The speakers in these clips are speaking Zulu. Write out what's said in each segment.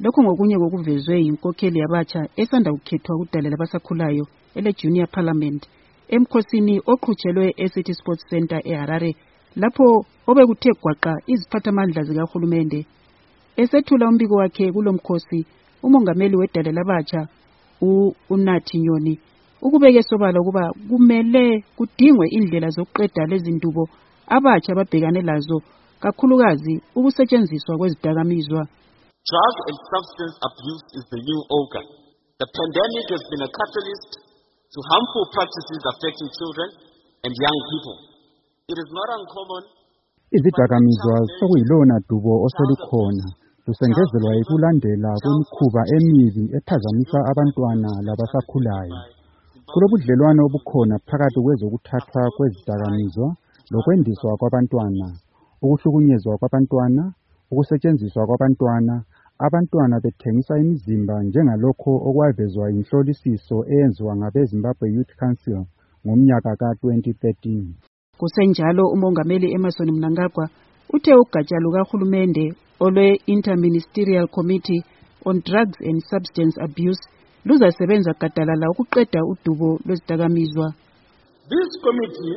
Lokho ngokunye kokuvezwe inkokheli yabatsha esanda kukhethwa kudala labasakhulayo ele Junior Parliament emkhosini oqhutshelwe eCity Sports Center eHarare lapho obekuthe gwaqa iziphathamandla zikahulumende. Esethula umbiko wakhe kulomkhosi, umongameli wedala labatsha uNathi Nyoni ukubeke sobala ukuba kumele kudingwe indlela zokuqeda lezindubo abatsha babhekane lazo, kakhulukazi ukusetshenziswa kwezidakamizwa. Drug and substance abuse is the new ogre. The pandemic has been a catalyst to harmful practices affecting children and young people. It is not uncommon. Izidakamizwa sokuyilona dubo oselukhona lusengezelwa ikulandela kwemikhuba emibi ephazamisa abantwana labasakhulayo. Kulobudlelwano obukhona phakathi kwezokuthathwa kwezidakamizwa lokwendiswa kwabantwana, ukuhlukunyezwa kwabantwana, ukusetshenziswa kwabantwana, abantwana bethengisa imizimba njengalokho okwavezwa inhlolisiso eyenziwa ngabe-Zimbabwe Youth Council ngomnyaka ka-2013. Kusenjalo umongameli Emmerson Mnangagwa uthe ugatsha lukahulumende olwe-Interministerial Committee on Drugs and Substance Abuse luzasebenza gadalala ukuqeda udubo lwezidakamizwa. This committee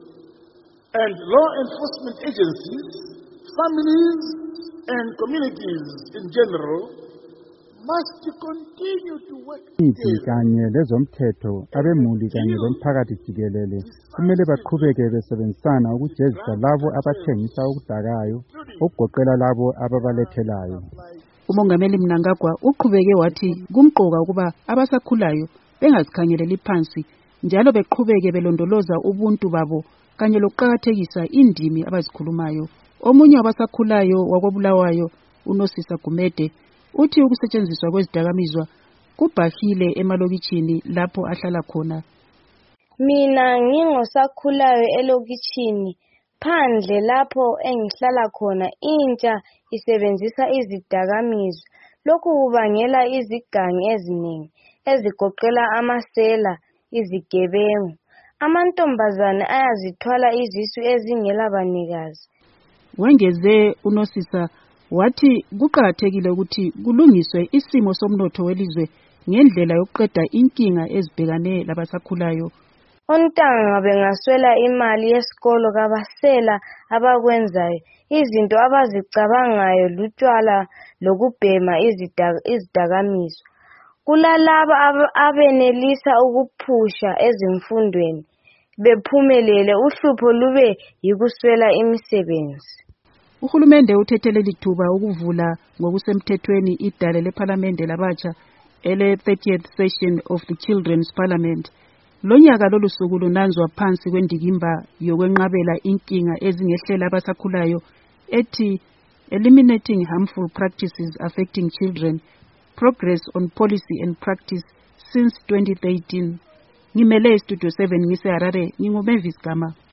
and law enforcement agencies, families and communities in general must continue to work together. Kanye lezomthetho, abemuli kanye lomphakathi jikelele kumele baqhubeke besebenzisana ukujezisa labo abathengisa okudakayo, okugoqela labo ababalethelayo. Umongameli Mnangagwa uqhubeke wathi kumqoka ukuba abasakhulayo bengazikhangeleli phansi njalo beqhubeke belondoloza ubuntu babo kanye lokuqakathekisa indimi abazikhulumayo. Omunye wabasakhulayo wakobulawayo uNosisa Gumede uthi ukusetshenziswa kwezidakamizwa kubhahile emalokitshini lapho ahlala khona. Mina ngingosakhulayo elokitshini, phandle lapho engihlala khona intsha isebenzisa izidakamizwa. Lokhu kubangela izigangi eziningi ezigoqela amasela, izigebengu. Amantombazane ayazithwala izisu ezingela banikazi. Wengeze uNosisa wathi kuqakathekile ukuthi kulungiswe isimo somnotho welizwe ngendlela yokuqeda inkinga ezibhekane labasakhulayo. Ontanga bengaswela imali yesikolo kabasela abakwenzayo. Izinto abazicabangayo lutshwala lokubhema izidakamizwa. Kulalaba abenelisa ukuphusha ezimfundweni bephumelele, uhlupho lube yikuswela imisebenzi. Uhulumende uthethele lithuba ukuvula ngokusemthethweni idale leParlamente labatsha ele 30th session of the Children's Parliament. Lonyaka lolu suku lunanzwa phansi kwendikimba yokwenqabela inkinga ezingehlela abasakhulayo ethi Eliminating Harmful Practices Affecting Children, Progress on Policy and Practice since 2013. Ngimele Studio 7 ngiseHarare, nginguMavis Gama.